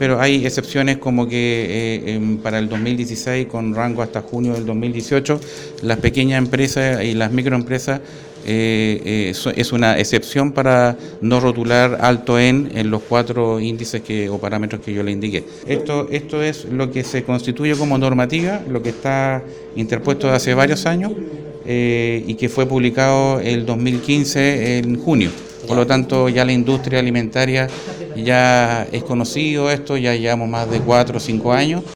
pero hay excepciones como que para el 2016, con rango hasta junio del 2018, las pequeñas empresas y las microempresas es una excepción para no rotular alto en los 4 índices o parámetros que yo le indiqué. Esto es lo que se constituye como normativa, lo que está interpuesto hace varios años y que fue publicado el 2015 en junio. Por lo tanto, ya la industria alimentaria ya es conocido esto, ya llevamos más de 4 o 5 años.